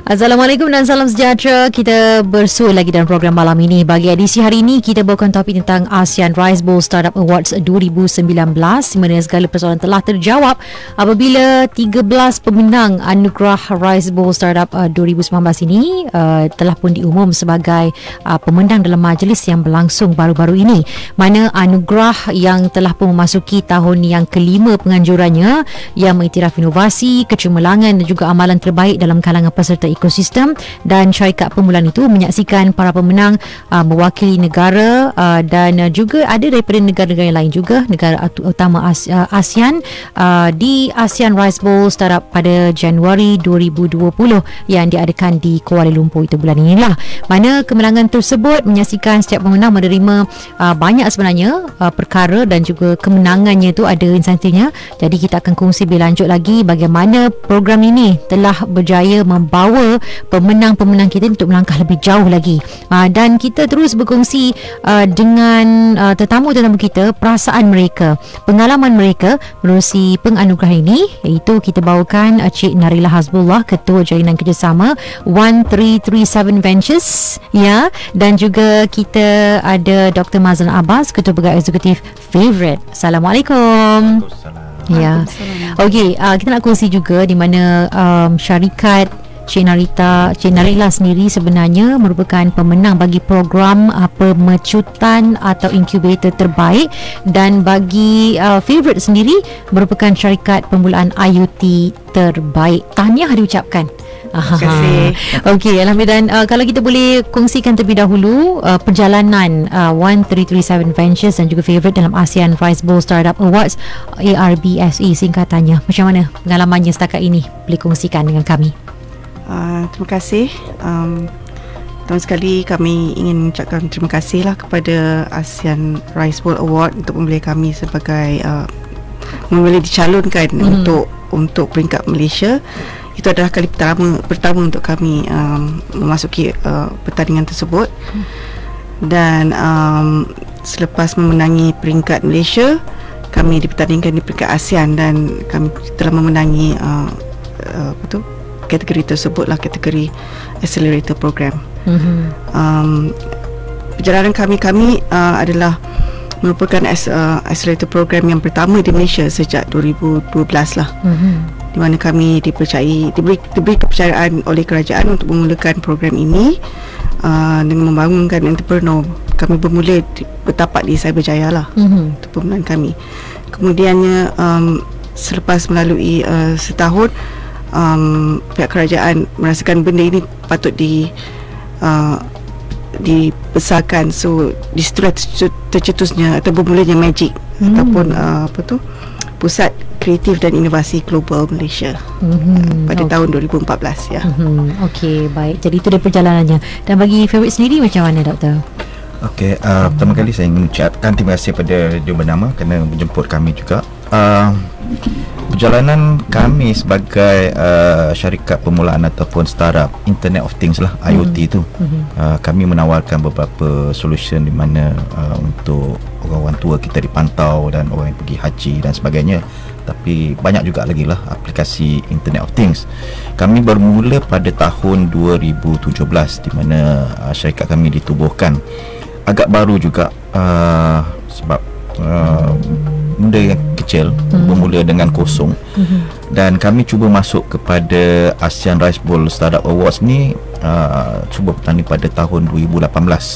Assalamualaikum dan salam sejahtera. Kita bersua lagi dalam program malam ini. Bagi edisi hari ini, kita bawakan topik tentang ASEAN Rice Bowl Startup Awards 2019, di mana segala persoalan telah terjawab apabila 13 pemenang anugerah Rice Bowl Startup 2019 ini telah pun diumum sebagai pemenang dalam majlis yang berlangsung baru-baru ini. Mana anugerah yang telah pun memasuki tahun yang kelima penganjurannya, yang mengiktiraf inovasi, kecemerlangan dan juga amalan terbaik dalam kalangan peserta ekosistem, dan syarikat permulaan itu menyaksikan para pemenang mewakili negara dan juga ada daripada negara-negara yang lain juga, negara utama ASEAN di ASEAN Rice Bowl Startup pada Januari 2020 yang diadakan di Kuala Lumpur itu bulan inilah. Mana kemenangan tersebut menyaksikan setiap pemenang menerima banyak sebenarnya perkara dan juga kemenangannya itu ada insentifnya. Jadi kita akan kongsi lebih lanjut lagi bagaimana program ini telah berjaya membawa pemenang-pemenang kita untuk melangkah lebih jauh lagi. Dan kita terus berkongsi dengan tetamu-tetamu kita, perasaan mereka, pengalaman mereka menerusi penganugerahan ini, iaitu kita bawakan Cik Narila Hasbullah, Ketua Jalinan Kerjasama 1337 Ventures, ya, dan juga kita ada Dr. Mazlan Abbas, Ketua Pegawai Eksekutif Favourite. Assalamualaikum. Ya. Okey, kita nak kongsi juga di mana syarikat Cik Narila sendiri sebenarnya merupakan pemenang bagi program pemecutan atau incubator terbaik, dan bagi Favourite sendiri merupakan syarikat permulaan IoT terbaik. Tahniah diucapkan. Terima kasih. Okey, alhamdulillah. Dan kalau kita boleh kongsikan terlebih dahulu perjalanan 1337 Ventures dan juga Favourite dalam ASEAN Rice Bowl Startup Awards ARBSE, singkatannya. Macam mana pengalamannya setakat ini? Boleh kongsikan dengan kami. Terima kasih. Pertama sekali kami ingin mengucapkan terima kasihlah kepada ASEAN Rice Bowl Award untuk memilih kami sebagai memilih dicalonkan untuk peringkat Malaysia. Itu adalah kali pertama untuk kami memasuki pertandingan tersebut. Dan selepas memenangi peringkat Malaysia, kami dipertandingkan di peringkat ASEAN dan kami telah memenangi kategori tersebutlah, kategori Accelerator Program. Perjalanan kami adalah merupakan Accelerator Program yang pertama di Malaysia sejak 2012 lah. Di mana kami diberi kepercayaan oleh kerajaan untuk memulakan program ini dengan membangunkan entrepreneur. Kami bermula bertapak di Cyberjaya lah, itu pemenang kami. Kemudiannya selepas melalui setahun, pihak kerajaan merasakan benda ini patut dibesarkan. So di situlah tercetusnya atau bermulanya Magic ataupun Pusat Kreatif dan Inovasi Global Malaysia pada tahun 2014 ya. Okey, baik. Jadi itu dia perjalanannya. Dan bagi Favourite sendiri macam mana, Doktor? Okey, pertama kali saya ingin mengucapkan terima kasih kepada dia bernama kerana menjemput kami juga. Perjalanan kami sebagai syarikat permulaan ataupun startup Internet of Things lah, IoT tu, kami menawarkan beberapa solution di mana untuk orang-orang tua kita dipantau dan orang yang pergi haji dan sebagainya. Tapi banyak juga lagi lah aplikasi Internet of Things. Kami bermula pada tahun 2017 di mana syarikat kami ditubuhkan. Agak baru juga sebab benda yang kecil, bermula dengan kosong. Dan kami cuba masuk kepada ASEAN Rice Bowl Startup Awards ni, cuba bertanding pada tahun 2018.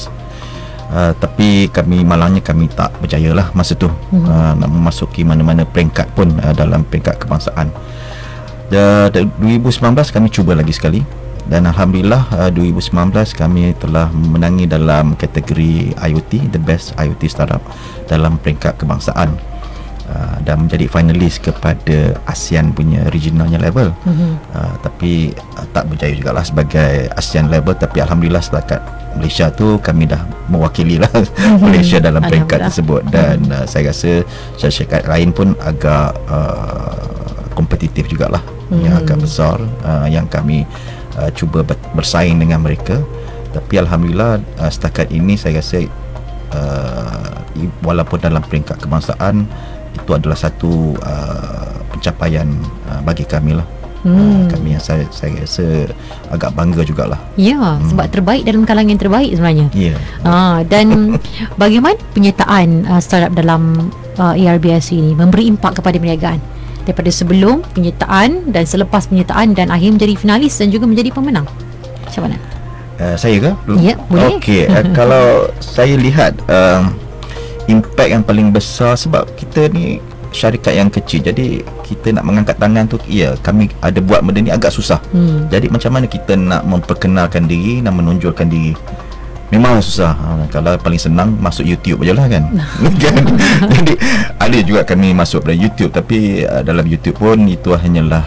Tapi malangnya kami tak berjaya lah masa tu nak memasuki mana-mana peringkat pun dalam peringkat kebangsaan. 2019 kami cuba lagi sekali, dan Alhamdulillah 2019 kami telah menangi dalam kategori IoT, The Best IoT Startup dalam peringkat kebangsaan, dan menjadi finalis kepada ASEAN punya regionalnya level. Tapi tak berjaya jugalah sebagai ASEAN level. Tapi Alhamdulillah setakat Malaysia tu kami dah mewakili lah Malaysia dalam peringkat tersebut. Dan saya rasa syarikat lain pun agak kompetitif jugalah, yang agak besar, yang kami cuba bersaing dengan mereka. Tapi Alhamdulillah setakat ini saya rasa walaupun dalam peringkat kebangsaan, itu adalah satu pencapaian bagi kami lah. Kami yang saya rasa agak bangga jugalah. Ya, sebab terbaik dalam kalangan yang terbaik sebenarnya. Ya. Dan bagaimana penyertaan startup dalam ARBSC ini memberi impak kepada perniagaan daripada sebelum penyertaan dan selepas penyertaan dan akhir menjadi finalis dan juga menjadi pemenang? Macam mana? Saya ke? Ya, boleh. Okey, kalau saya lihat impact yang paling besar, sebab kita ni syarikat yang kecil, jadi kita nak mengangkat tangan tu, kami ada buat benda ni agak susah. Jadi macam mana kita nak memperkenalkan diri, nak menonjolkan diri, memang susah. Kalau paling senang masuk YouTube je lah kan. Kan? Jadi ada juga kami masuk pada YouTube, tapi dalam YouTube pun itu hanyalah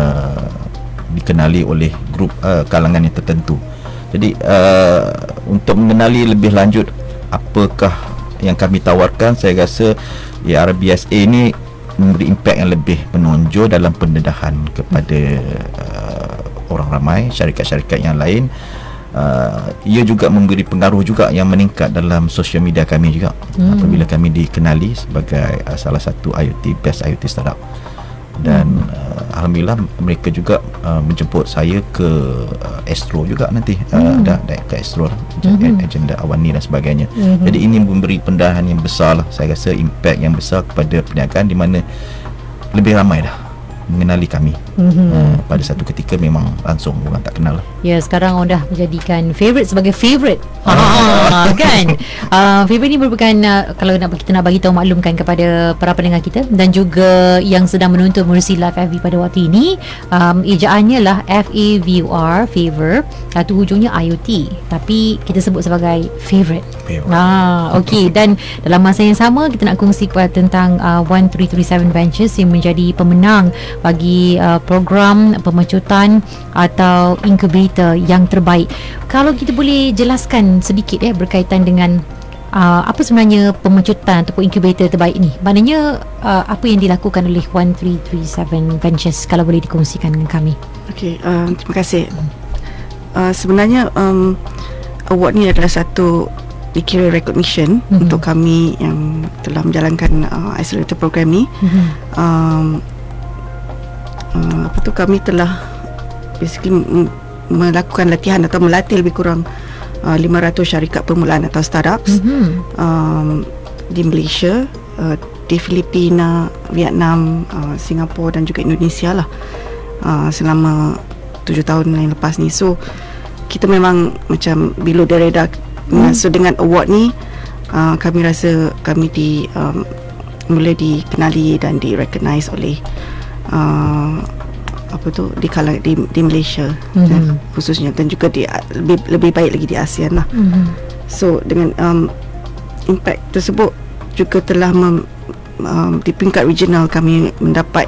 dikenali oleh grup kalangan yang tertentu. Jadi untuk mengenali lebih lanjut apakah yang kami tawarkan, saya rasa ARBSA ni memberi impak yang lebih menonjol dalam pendedahan kepada orang ramai, syarikat-syarikat yang lain. Ia juga memberi pengaruh juga yang meningkat dalam sosial media kami juga, apabila kami dikenali sebagai salah satu best IoT startup. Dan alhamdulillah mereka juga menjemput saya ke Astro juga nanti, ke Astro, agenda Awani dan sebagainya. Jadi ini memberi pendedahan yang besar lah, saya rasa impact yang besar kepada perniagaan, di mana lebih ramai dah mengenali kami. Pada satu ketika memang langsung orang tak kenal. Ya, sekarang orang dah menjadikan favorite sebagai favorite. Kan? Favorite ni merupakan kalau kita nak bagi tahu, maklumkan kepada para pendengar kita dan juga yang sedang menonton menerusi live FB pada waktu ini, ejaannya lah FAVOR, favor, tu hujungnya IoT, tapi kita sebut sebagai favorite. Okey, dan dalam masa yang sama kita nak kongsi tentang 1337 Ventures yang menjadi pemenang bagi program pemecutan atau incubator yang terbaik. Kalau kita boleh jelaskan sedikit berkaitan dengan apa sebenarnya pemecutan ataupun incubator terbaik ni, maknanya apa yang dilakukan oleh 1337 Ventures, kalau boleh dikongsikan dengan kami. Okey, terima kasih. Sebenarnya award ni adalah satu dikira recognition untuk kami yang telah menjalankan accelerator program ni. Kami telah basically melakukan latihan atau melatih lebih kurang 500 syarikat permulaan atau startups di Malaysia, di Filipina, Vietnam, Singapura dan juga Indonesia lah, selama 7 tahun yang lepas ni. So kita memang macam below the radar. So dengan award ni kami rasa kami mula dikenali dan di-recognize oleh di Malaysia khususnya, dan juga lebih baik lagi di ASEAN lah. So dengan impact tersebut juga telah di peringkat regional kami mendapat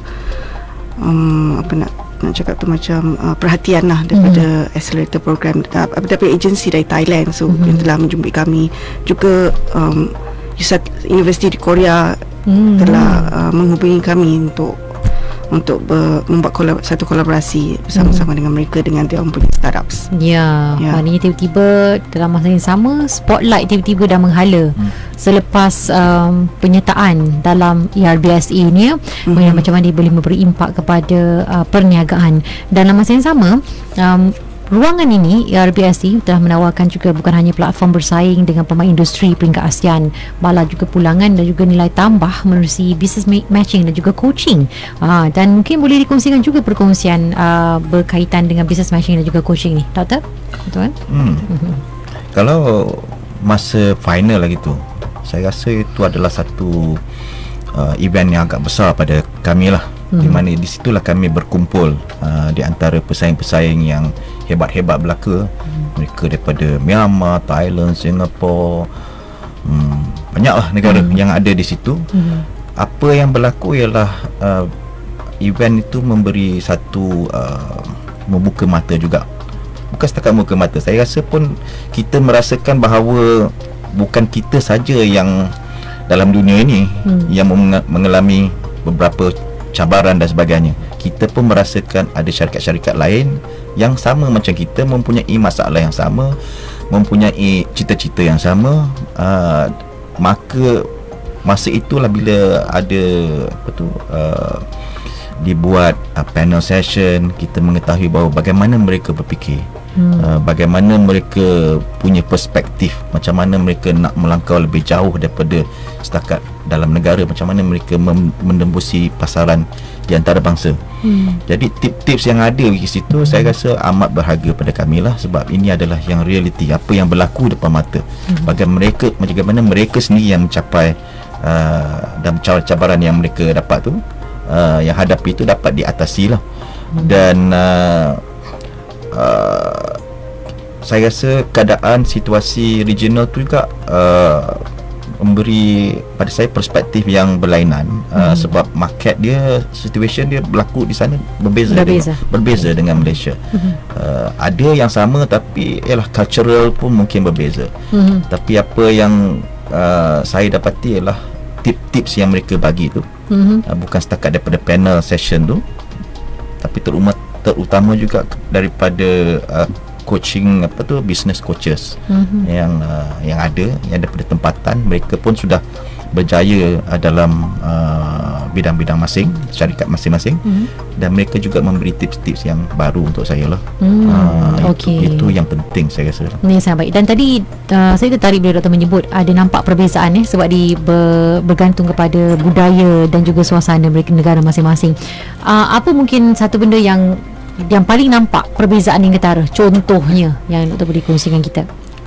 nak cakap tu macam perhatian lah daripada accelerator program, daripada agensi dari Thailand. So yang telah menjumpai kami juga, Universiti di Korea telah menghubungi kami untuk membuat satu kolaborasi bersama-sama dengan mereka, dengan dia punya startups. Ya, maknanya tiba-tiba dalam masa yang sama spotlight tiba-tiba dah menghala selepas penyertaan dalam ARBSA ni, macam mana dia boleh memberi impak kepada perniagaan. Dalam masa yang sama, ruangan ini ARBSC telah menawarkan juga bukan hanya platform bersaing dengan pemain industri peringkat ASEAN, malah juga pulangan dan juga nilai tambah menerusi business matching dan juga coaching. Dan mungkin boleh dikongsikan juga perkongsian berkaitan dengan business matching dan juga coaching ni, Doktor? Betul kan? Kalau masa final lagi tu, saya rasa itu adalah satu event yang agak besar pada kami lah, di mana di situlah kami berkumpul di antara pesaing-pesaing yang hebat-hebat belaka. Mereka daripada Myanmar, Thailand, Singapura, banyaklah negara yang ada di situ. Apa yang berlaku ialah event itu memberi satu membuka mata juga. Bukan setakat membuka mata, saya rasa pun kita merasakan bahawa bukan kita saja yang dalam dunia ini yang mengalami beberapa cabaran dan sebagainya. Kita pun merasakan ada syarikat-syarikat lain yang sama macam kita, mempunyai masalah yang sama, mempunyai cita-cita yang sama. Maka masa itulah bila ada dibuat panel session, kita mengetahui bahawa bagaimana mereka berfikir, bagaimana mereka punya perspektif, macam mana mereka nak melangkau lebih jauh daripada setakat dalam negara, macam mana mereka menembusi pasaran di antarabangsa. Jadi tips-tips yang ada di situ saya rasa amat berharga pada kami lah, sebab ini adalah yang realiti, apa yang berlaku depan mata. Bagaimana mereka sendiri yang mencapai dan cabaran yang mereka dapat tu, yang hadapi itu dapat diatasi lah. Dan saya rasa keadaan situasi regional tu juga memberi pada saya perspektif yang berlainan, sebab market dia, situation dia berlaku di sana berbeza dengan Malaysia. Ada yang sama tapi ialah cultural pun mungkin berbeza. Tapi apa yang saya dapati ialah tips-tips yang mereka bagi tu, bukan setakat daripada panel session tu, tapi terutama juga daripada coaching business coaches yang ada, yang daripada tempatan. Mereka pun sudah berjaya dalam bidang-bidang masing, syarikat masing-masing, dan mereka juga memberi tips-tips yang baru untuk saya lah. Itu yang penting saya rasa. Ini sangat baik. Dan tadi saya tertarik bila doktor menyebut ada nampak perbezaan sebab bergantung kepada budaya dan juga suasana mereka, negara masing-masing. Apa mungkin satu benda yang paling nampak perbezaan yang ketara, contohnya yang doktor boleh kongsikan kita?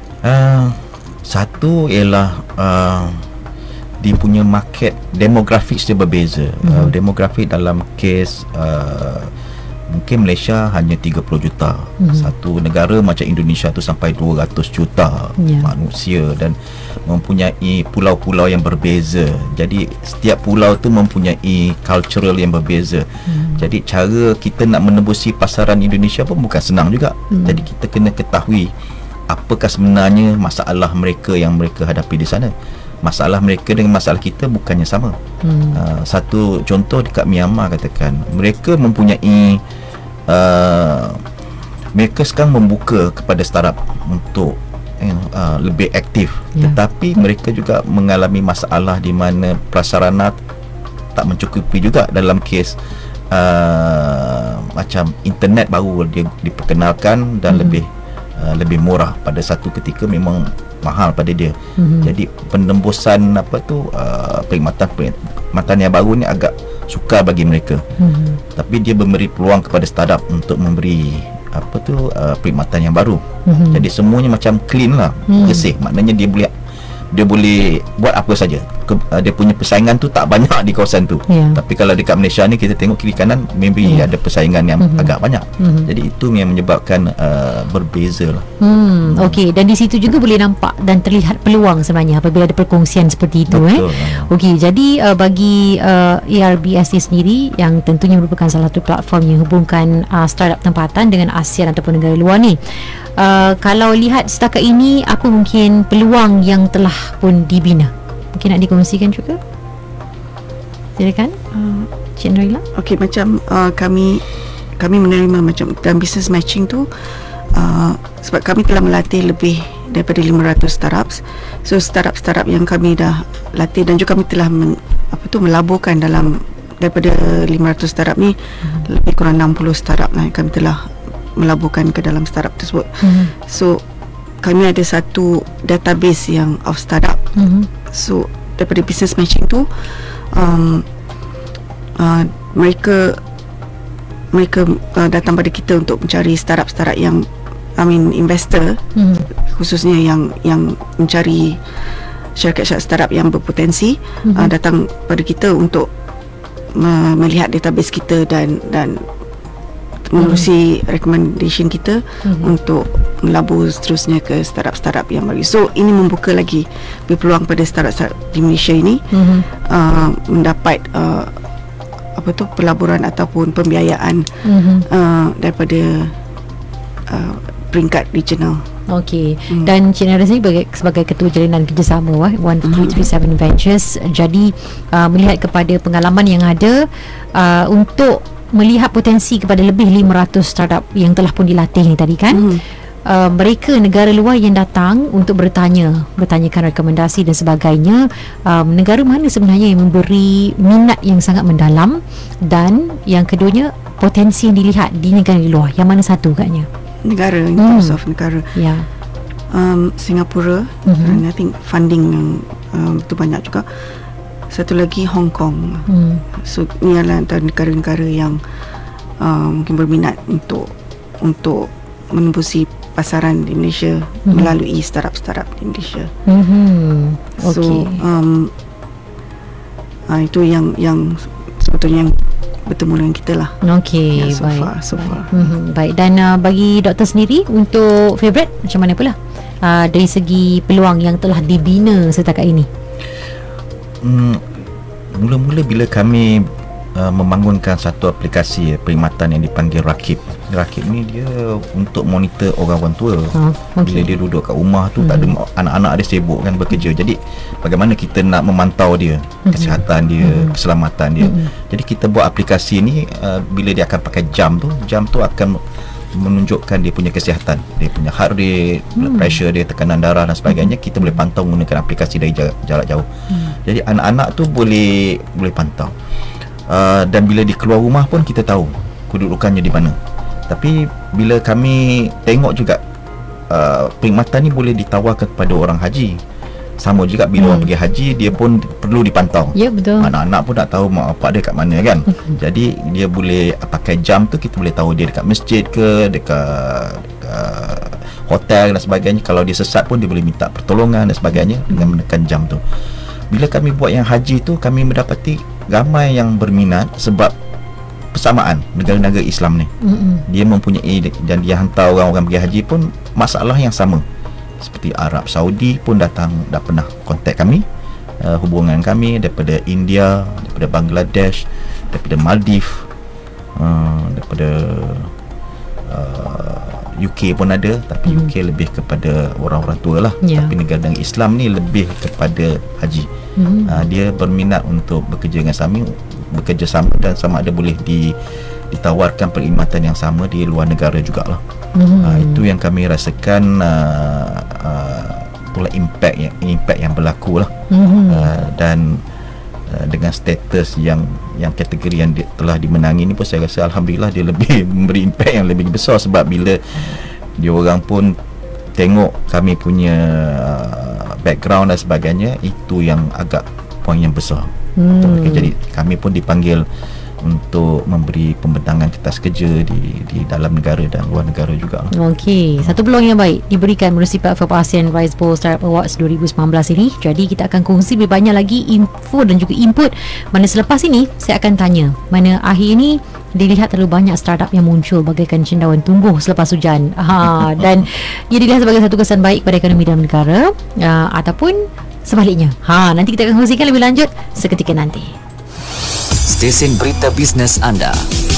Satu ialah dia punya market demografik dia berbeza. Demografik dalam kes mungkin Malaysia hanya 30 juta. Satu negara macam Indonesia tu sampai 200 juta manusia dan mempunyai pulau-pulau yang berbeza. Jadi setiap pulau tu mempunyai cultural yang berbeza. Jadi cara kita nak menembusi pasaran Indonesia pun bukan senang juga. Jadi kita kena ketahui apakah sebenarnya masalah mereka yang mereka hadapi di sana. Masalah mereka dengan masalah kita bukannya sama. Satu contoh dekat Myanmar, katakan mereka mempunyai mereka sekarang membuka kepada startup untuk lebih aktif, tetapi mereka juga mengalami masalah di mana prasarana tak mencukupi juga. Dalam kes macam internet baru dia diperkenalkan dan lebih murah, pada satu ketika memang mahal pada dia. Jadi penembusan perkhidmatan yang baru ni agak sukar bagi mereka. Tapi dia memberi peluang kepada startup untuk memberi perkhidmatan yang baru. Jadi semuanya macam clean lah, bersih. Maknanya dia boleh buat apa saja. Dia punya persaingan tu tak banyak di kawasan tu. Tapi kalau dekat Malaysia ni kita tengok kiri kanan maybe ada persaingan yang agak banyak. Jadi itu yang menyebabkan berbeza lah. Okey, dan di situ juga boleh nampak dan terlihat peluang sebenarnya apabila ada perkongsian seperti itu. Okey, jadi bagi ARBSD sendiri, yang tentunya merupakan salah satu platform yang hubungkan startup tempatan dengan ASEAN ataupun negara luar ni, kalau lihat setakat ini, apa mungkin peluang yang telah pun dibina? Mungkin nak dikongsikan juga? Silakan, Cik Noila. Okey, macam kami menerima macam dalam business matching tu, sebab kami telah melatih lebih daripada 500 startups. So startup yang kami dah latih, dan juga kami telah melaburkan dalam daripada 500 startup ni, lebih kurang 60 startup lah kami telah melaburkan ke dalam startup tersebut. So kami ada satu database yang of startup. So daripada business matching tu, mereka datang pada kita untuk mencari startup yang investor, khususnya yang mencari syarikat startup yang berpotensi, datang pada kita untuk melihat database kita dan menerusi recommendation kita untuk melabur seterusnya ke startup yang baru. So ini membuka lagi peluang pada startup di Malaysia ini mendapat pelaburan ataupun pembiayaan daripada peringkat regional. Okey. Dan Cik Nara sendiri sebagai Ketua Jalinan Kerjasama 1337 Ventures, jadi melihat kepada pengalaman yang ada untuk melihat potensi kepada lebih 500 startup yang telah pun dilatih ni tadi kan. mereka negara luar yang datang untuk bertanyakan rekomendasi dan sebagainya, negara mana sebenarnya yang memberi minat yang sangat mendalam, dan yang keduanya potensi yang dilihat di negara luar, yang mana satu agaknya? Negara, in terms of negara. Ya. Singapura, I think funding yang betul banyak juga. Satu lagi Hong Kong. So ni adalah antara negara-negara yang mungkin berminat untuk menembusi pasaran di Malaysia melalui startup di Malaysia. So itu yang sebetulnya yang bertemu dengan kita lah. Okey, so baik. far. Baik, dan bagi doktor sendiri, untuk favourite macam mana pula dari segi peluang yang telah dibina setakat ini? Mula-mula bila kami membangunkan satu aplikasi perkhidmatan yang dipanggil Rakib. Rakib ni dia untuk monitor orang tua. Bila dia duduk kat rumah tu, tak ada anak-anak dia sibuk kan bekerja. Jadi bagaimana kita nak memantau dia, kesihatan dia, keselamatan dia. Jadi kita buat aplikasi ni, bila dia akan pakai jam tu akan menunjukkan dia punya kesihatan, dia punya heart rate, blood pressure dia, tekanan darah dan sebagainya. Kita boleh pantau menggunakan aplikasi dari jarak jauh. Jadi anak-anak tu boleh pantau. Dan bila dia keluar rumah pun kita tahu kedudukannya di mana. Tapi bila kami tengok juga, perkhidmatan ni boleh ditawarkan kepada orang haji. Sama juga bila orang pergi haji, dia pun perlu dipantau. Ya, betul. Anak-anak pun nak tahu mak bapak dia kat mana kan. Jadi dia boleh pakai jam tu, kita boleh tahu dia dekat masjid ke, dekat hotel dan sebagainya. Kalau dia sesat pun dia boleh minta pertolongan dan sebagainya dengan menekan jam tu. Bila kami buat yang haji tu, kami mendapati ramai yang berminat sebab persamaan negara-negara Islam ni. Dia mempunyai, dan dia hantar orang-orang pergi haji pun masalah yang sama. Seperti Arab Saudi pun dah pernah kontak kami, hubungan kami daripada India, daripada Bangladesh, daripada Maldives, daripada UK pun ada. Tapi UK lebih kepada orang-orang tua lah. Tapi negara Islam ni lebih kepada haji. Dia berminat untuk bekerja sama dan sama ada boleh ditawarkan perkhidmatan yang sama di luar negara jugalah. Itu yang kami rasakan, itulah impact yang berlaku lah. Dan dengan status yang kategori yang telah dimenangi ni pun saya rasa alhamdulillah dia lebih memberi impact yang lebih besar, sebab bila dia orang pun tengok kami punya background dan sebagainya, itu yang agak poin yang besar. Jadi kami pun dipanggil untuk memberi pembentangan kertas kerja di dalam negara dan luar negara juga. Okey, satu peluang yang baik diberikan melalui platform ASEAN Rice Bowl Startup Awards 2019 ini. Jadi kita akan kongsi lebih banyak lagi info dan juga input. Mana selepas ini saya akan tanya, mana akhir ini dilihat terlalu banyak startup yang muncul bagaikan cendawan tumbuh selepas hujan. Dan ia dilihat sebagai satu kesan baik pada ekonomi dalam negara, ataupun sebaliknya. Nanti kita akan kongsikan lebih lanjut seketika nanti. Stesen berita bisnes anda.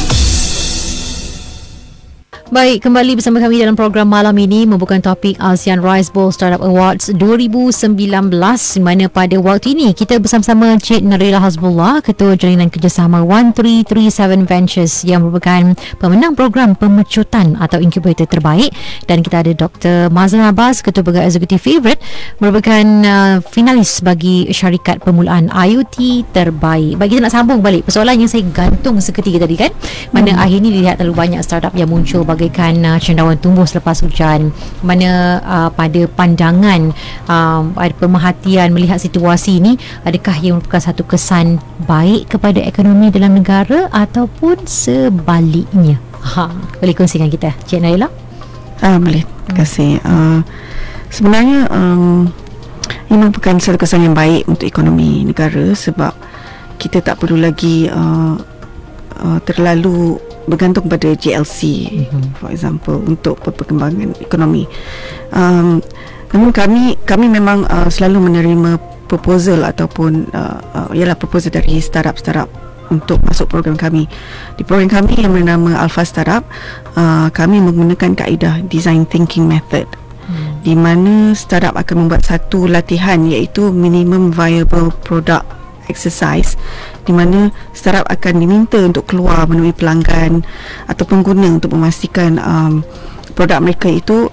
Baik, kembali bersama kami dalam program malam ini membuka topik ASEAN Rice Bowl Startup Awards 2019, mana pada waktu ini kita bersama-sama Cik Narila Hasbullah, Ketua Jalinan Kerjasama 1337 Ventures yang merupakan pemenang program pemecutan atau inkubator terbaik, dan kita ada Dr. Mazlan Abbas, Ketua Pegawai Eksekutif Favorite, merupakan finalis bagi syarikat permulaan IoT terbaik. Baik, kita nak sambung balik persoalan yang saya gantung seketika tadi kan, mana akhir ini dilihat terlalu banyak startup yang muncul bagaikan cendawan tumbuh selepas hujan. Mana pada pandangan, ada pemerhatian melihat situasi ini, adakah ia merupakan satu kesan baik kepada ekonomi dalam negara ataupun sebaliknya? Boleh kongsikan kita, Cik Naila? Boleh, terima kasih. Sebenarnya ini merupakan satu kesan yang baik untuk ekonomi negara, sebab kita tak perlu lagi terlalu bergantung pada JLC, for example, untuk perkembangan ekonomi. Namun kami memang selalu menerima proposal ataupun ialah proposal dari startup untuk masuk program kami. Di program kami yang bernama Alpha Startup, kami menggunakan kaedah design thinking method, di mana startup akan membuat satu latihan, iaitu minimum viable product exercise, di mana startup akan diminta untuk keluar menemui pelanggan atau pengguna untuk memastikan produk mereka itu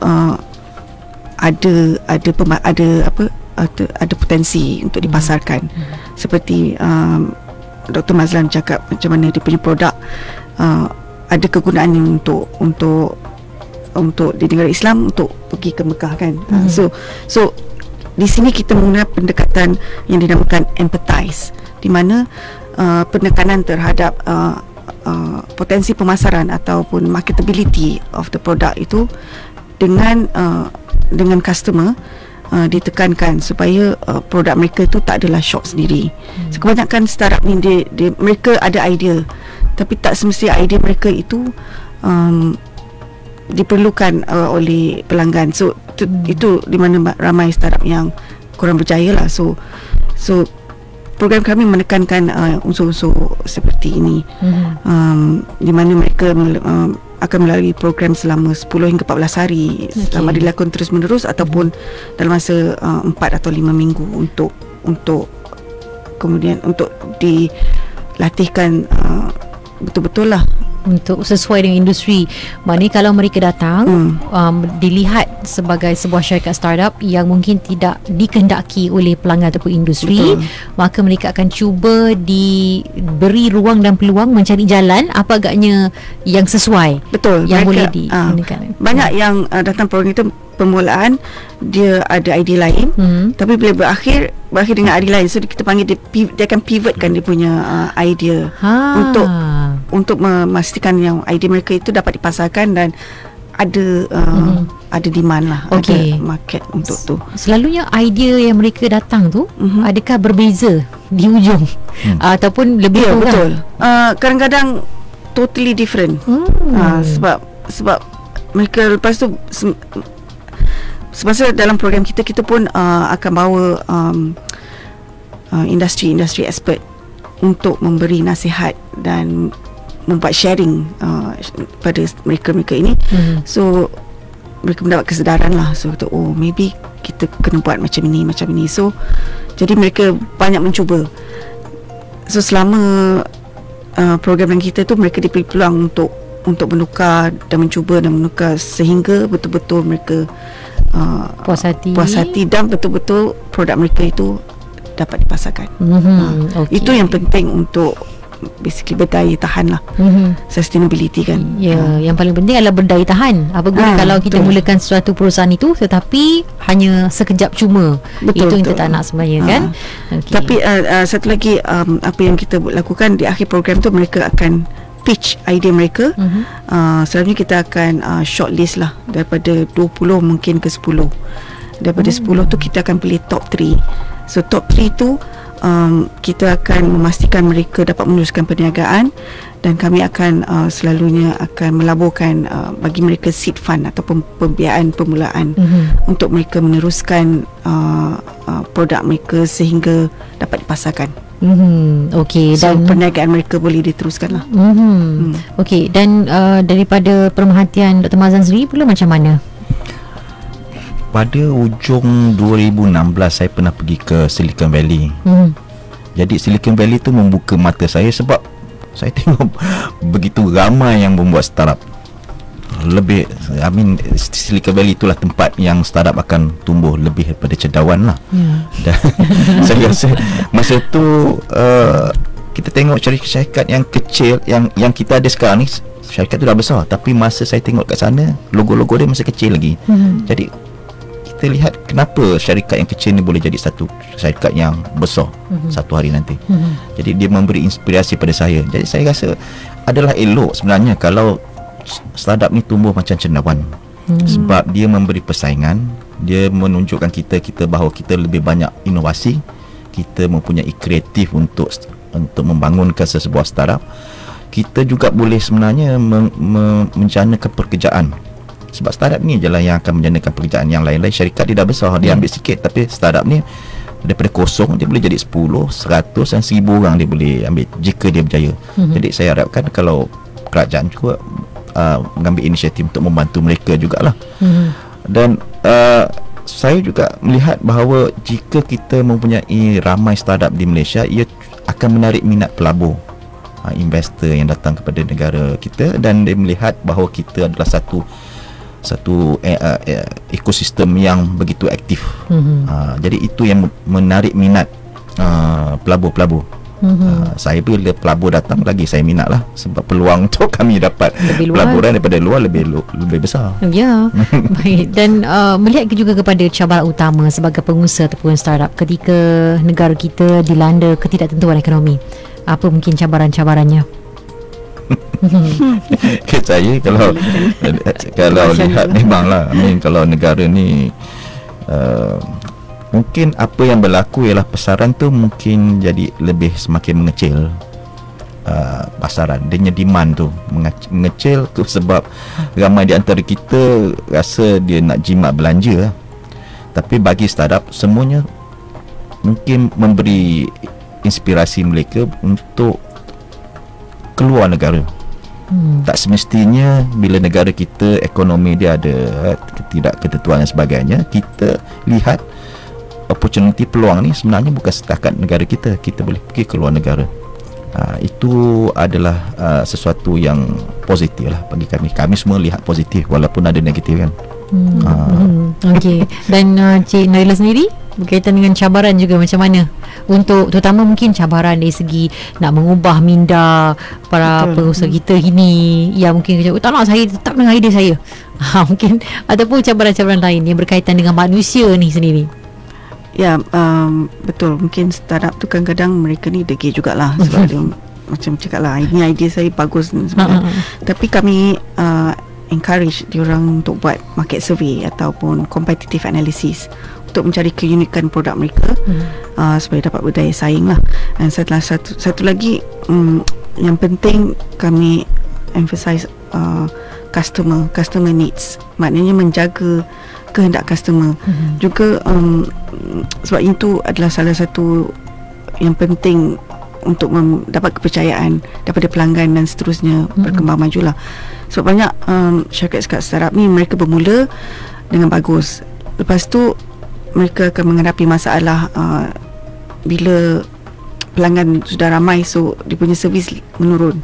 ada potensi untuk dipasarkan. Seperti Dr. Mazlan cakap macam mana dia punya produk ada kegunaannya untuk di negara Islam, untuk pergi ke Mekah kan. So di sini kita menggunakan pendekatan yang dinamakan empathize, di mana penekanan terhadap potensi pemasaran ataupun marketability of the product itu dengan customer ditekankan supaya produk mereka itu tak adalah shock sendiri. So, kebanyakan startup ni mereka ada idea, tapi tak semestinya idea mereka itu diperlukan oleh pelanggan. So itu di mana ramai startup yang kurang berjaya lah. So program kami menekankan unsur-unsur seperti ini, di mana mereka akan melalui program selama 10 hingga 14 hari, sama dilakukan terus menerus ataupun dalam masa 4 atau 5 minggu untuk kemudian untuk dilatihkan betul-betul lah untuk sesuai dengan industri. Maknanya kalau mereka datang dilihat sebagai sebuah syarikat startup yang mungkin tidak dikehendaki oleh pelanggan ataupun industri, maka mereka akan cuba diberi ruang dan peluang mencari jalan apa agaknya yang sesuai, yang mereka, boleh digunakan. Banyak yang datang program itu permulaan dia ada idea lain, tapi bila berakhir dengan idea lain, so kita panggil dia akan pivotkan dia punya idea untuk memastikan yang idea mereka itu dapat dipasarkan dan ada demand lah, ada market untuk tu. Selalunya idea yang mereka datang tu adakah berbeza di ujung ataupun lebih kurang? Betul. Kadang-kadang totally different. Sebab mereka lepas tu semasa dalam program kita pun akan bawa industri expert untuk memberi nasihat dan membuat sharing pada mereka ini. So mereka mendapat kesedaran lah. So kata, maybe kita kena buat macam ini. So jadi mereka banyak mencuba. So selama program kita tu, mereka diberi peluang untuk menukar dan mencuba dan menukar sehingga betul-betul mereka puas hati dan betul-betul produk mereka itu dapat dipasarkan. Itu yang penting untuk basically berdaya tahan lah, sustainability kan. Yang paling penting adalah berdaya tahan. Apa guna kalau kita mulakan suatu perusahaan itu tetapi hanya sekejap cuma. Itu yang kita tak nak sebenarnya kan. Tapi satu lagi apa yang kita lakukan di akhir program tu, mereka akan pitch idea mereka. Selalunya kita akan shortlist lah daripada 20 mungkin ke 10. Daripada 10 tu kita akan pilih top 3. So top 3 tu kita akan memastikan mereka dapat meneruskan perniagaan, dan kami akan selalunya akan melaburkan bagi mereka seed fund ataupun pembiayaan permulaan untuk mereka meneruskan produk mereka sehingga dapat dipasarkan. So perniagaan mereka boleh diteruskan lah. Dan daripada pemerhatian Dr. Mazlan sendiri pula macam mana? Pada ujung 2016 saya pernah pergi ke Silicon Valley. Jadi Silicon Valley tu membuka mata saya, sebab saya tengok begitu ramai yang membuat startup. Silicon Valley itulah tempat yang startup akan tumbuh lebih daripada cendawan lah. Dan saya rasa masa tu kita tengok syarikat yang kecil yang kita ada sekarang ni, syarikat tu dah besar, tapi masa saya tengok kat sana, logo-logo dia masih kecil lagi. Jadi kita lihat kenapa syarikat yang kecil ni boleh jadi satu syarikat yang besar satu hari nanti. Jadi dia memberi inspirasi pada saya. Jadi saya rasa adalah elok sebenarnya kalau startup ni tumbuh macam cendawan. Sebab dia memberi persaingan, dia menunjukkan kita bahawa kita lebih banyak inovasi, kita mempunyai kreatif untuk membangunkan sesebuah startup. Kita juga boleh sebenarnya menjanakan pekerjaan. Sebab startup ni je lah yang akan menjanakan pekerjaan. Yang lain-lain syarikat dia dah besar, dia ambil sikit, tapi startup ni daripada kosong dia boleh jadi 10, 100 dan 1000 orang dia boleh ambil jika dia berjaya. Jadi saya harapkan kalau kerajaan juga mengambil inisiatif untuk membantu mereka jugalah. Dan saya juga melihat bahawa jika kita mempunyai ramai startup di Malaysia, ia akan menarik minat pelabur, investor yang datang kepada negara kita, dan dia melihat bahawa kita adalah satu ekosistem yang begitu aktif. Jadi itu yang menarik minat pelabur-pelabur. Saya bila pelabur datang lagi saya minat lah, sebab peluang untuk kami dapat pelaburan daripada luar lebih besar. Ya. Baik. Dan melihat juga kepada cabaran utama sebagai pengusaha ataupun startup ketika negara kita dilanda ketidaktentuan ekonomi, apa mungkin cabaran-cabarannya? Saya kalau lihat memanglah, kalau negara ni mungkin apa yang berlaku ialah pasaran tu mungkin jadi lebih semakin mengecil. Pasaran dia demand tu mengecil tu sebab ramai di antara kita rasa dia nak jimat belanja. Tapi bagi startup semuanya mungkin memberi inspirasi mereka untuk keluar negara. Tak semestinya bila negara kita ekonomi dia ada ketidaktentuan dan sebagainya, kita lihat opportunity, peluang ni sebenarnya bukan setakat negara kita boleh pergi ke luar negara. Itu adalah sesuatu yang positif lah bagi kami semua lihat positif walaupun ada negatif kan. Okey. Dan Cik Naila sendiri berkaitan dengan cabaran juga macam mana untuk terutama mungkin cabaran dari segi nak mengubah minda para pengusaha kita ini yang mungkin tak nak, saya tetap dengan idea saya. Mungkin ataupun cabaran-cabaran lain yang berkaitan dengan manusia ni sendiri. Ya, betul. Mungkin startup tu kadang-kadang mereka ni degil jugalah sebab dia macam cakap lah, ini idea saya bagus sebenarnya. Tapi kami encourage diorang untuk buat market survey ataupun competitive analysis untuk mencari keunikan produk mereka supaya dapat berdaya saing lah. Dan satu lagi yang penting kami emphasize customer needs, maknanya menjaga kehendak customer. Juga sebab itu adalah salah satu yang penting untuk mendapat kepercayaan daripada pelanggan dan seterusnya berkembang majulah. Sebab banyak syarikat startup ni mereka bermula dengan bagus, lepas tu mereka akan menghadapi masalah bila pelanggan sudah ramai, so dia punya servis menurun.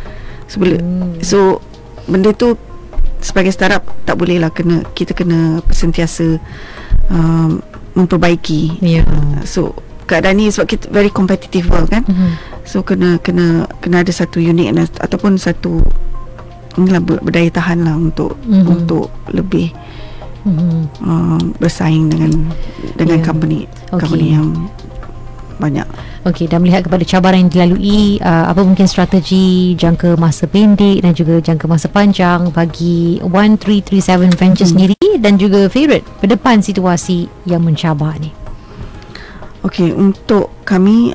So benda tu sebagai startup tak boleh lah, kita kena sentiasa memperbaiki. So keadaan ni sebab kita very competitive world kan. So kena ada satu unique ataupun satu inilah berdaya tahan lah untuk lebih bersaing dengan company yang banyak. Okey, dan melihat kepada cabaran yang dilalui, apa mungkin strategi jangka masa pendek dan juga jangka masa panjang bagi 1337 Ventures sendiri dan juga Favorite berdepan situasi yang mencabar ni? Okey, untuk kami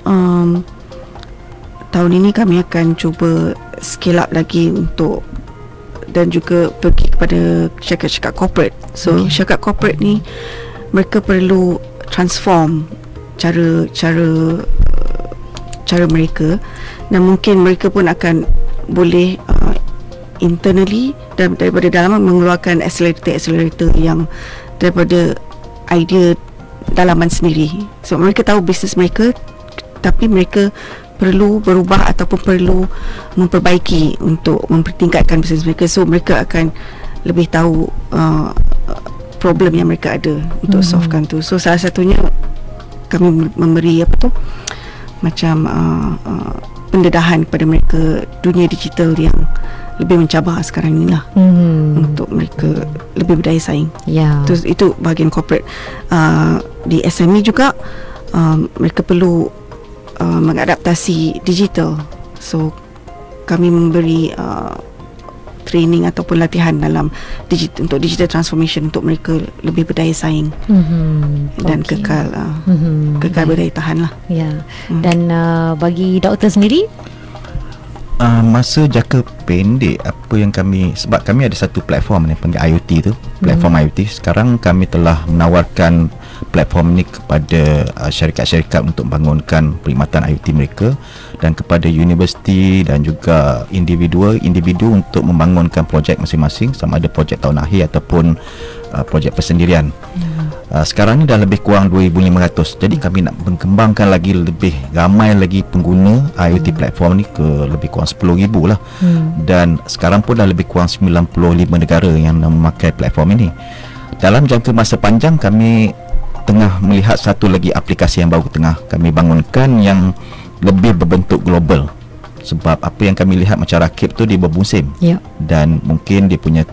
tahun ini kami akan cuba scale up lagi untuk dan juga pergi kepada syarikat-syarikat corporate. So syarikat corporate ni mereka perlu transform cara mereka, dan mungkin mereka pun akan boleh internally dan daripada dalam mengeluarkan accelerator yang daripada idea dalaman sendiri. So mereka tahu bisnes mereka, tapi mereka perlu berubah ataupun perlu memperbaiki untuk mempertingkatkan bisnes mereka. So mereka akan lebih tahu problem yang mereka ada untuk solvekan tu. So salah satunya kami memberi macam pendedahan kepada mereka dunia digital yang lebih mencabar sekarang ni lah, untuk mereka lebih berdaya saing. Itu bahagian corporate. Di SME juga mereka perlu mengadaptasi digital. So kami memberi training ataupun latihan dalam untuk digital transformation untuk mereka lebih berdaya saing dan kekal berdaya tahan lah. Dan bagi doktor sendiri, masa jangka pendek apa yang sebab kami ada satu platform ni panggil IoT tu, platform IoT. Sekarang kami telah menawarkan platform ni kepada syarikat-syarikat untuk bangunkan perkhidmatan IoT mereka, dan kepada universiti dan juga individu untuk membangunkan projek masing-masing, sama ada projek tahun akhir ataupun projek persendirian. Sekarang ni dah lebih kurang 2,500. Jadi kami nak mengembangkan lagi lebih ramai lagi pengguna IoT platform ni ke lebih kurang 10,000 lah. Dan sekarang pun dah lebih kurang 95 negara yang memakai platform ini. Dalam jangka masa panjang, kami tengah melihat satu lagi aplikasi yang baru tengah kami bangunkan yang lebih berbentuk global. Sebab apa yang kami lihat macam Rakib tu dia bermusim, dan mungkin dia punya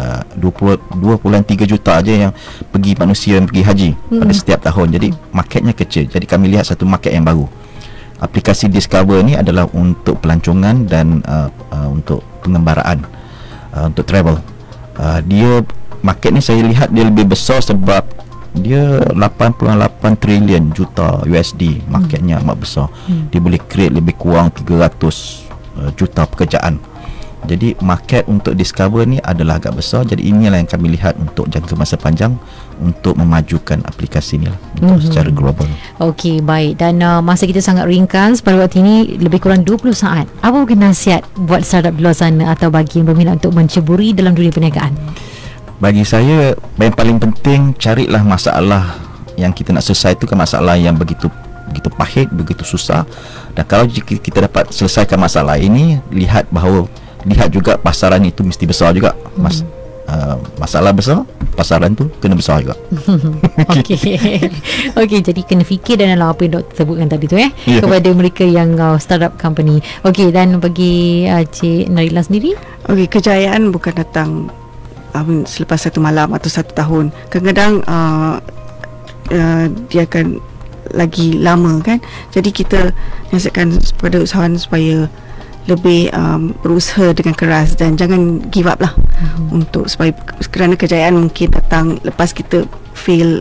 2.3 juta aja yang pergi manusia yang pergi haji pada setiap tahun. Jadi marketnya kecil. Jadi kami lihat satu market yang baru. Aplikasi Discover ni adalah untuk pelancongan dan untuk pengembaraan, untuk travel. Dia market ni saya lihat dia lebih besar sebab dia 8.8 trilion juta USD. Marketnya amat besar. Dia boleh create lebih kurang 300 juta pekerjaan. Jadi market untuk Discover ni adalah agak besar. Jadi inilah yang kami lihat untuk jangka masa panjang untuk memajukan aplikasi ni lah untuk secara global. Okey, baik. Dan masa kita sangat ringkas pada waktu ini, lebih kurang 20 saat. Apa mungkin nasihat buat startup di luar sana atau bagi yang berminat untuk menceburi dalam dunia perniagaan? Bagi saya, yang paling penting, carilah masalah yang kita nak selesai. Itu kan masalah yang begitu pahit, begitu susah. Dan kalau kita dapat selesaikan masalah ini, lihat juga pasaran itu mesti besar juga. Masalah besar, pasaran tu kena besar juga. Okey, jadi kena fikir dan apa yang Dr. sebutkan tadi tu kepada mereka yang startup company. Okey, dan bagi Cik Narila sendiri? Okey, kejayaan bukan datang selepas satu malam atau satu tahun. Kadang-kadang dia akan lagi lama kan. Jadi kita nasihatkan kepada usahawan supaya lebih berusaha dengan keras dan jangan give up lah. Untuk supaya kerana kejayaan mungkin datang lepas kita fail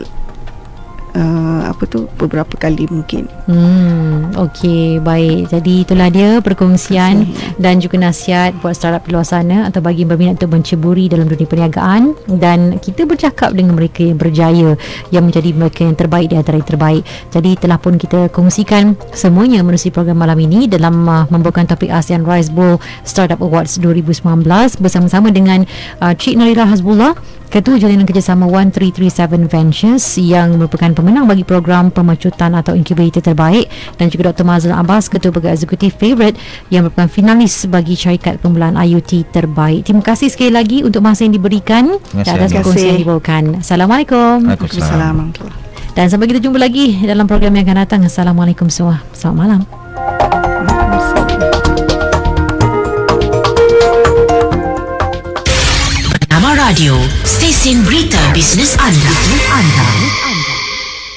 beberapa kali mungkin. Okey, baik. Jadi itulah dia perkongsian dan juga nasihat buat startup di luar sana atau bagi yang berminat untuk menceburi dalam dunia perniagaan, dan kita bercakap dengan mereka yang berjaya, yang menjadi mereka yang terbaik di antara yang terbaik. Jadi telah pun kita kongsikan semuanya menerusi program malam ini dalam membawakan topik ASEAN Rice Bowl Startup Awards 2019 bersama-sama dengan Cik Narila Hasbullah, Ketua Jalinan Kerjasama 1337 Ventures yang merupakan pemenang bagi program pemecutan atau incubator terbaik, dan juga Dr. Mazlan Abbas, Ketua Pegawai Eksekutif Favourite yang merupakan finalis bagi syarikat permulaan IoT terbaik. Terima kasih sekali lagi untuk masa yang diberikan dan atas perkongsian yang dibawakan. Assalamualaikum. Waalaikumsalam. Dan sampai kita jumpa lagi dalam program yang akan datang. Assalamualaikum semua. Selamat malam. Nama radio, stesen berita bisnes anda.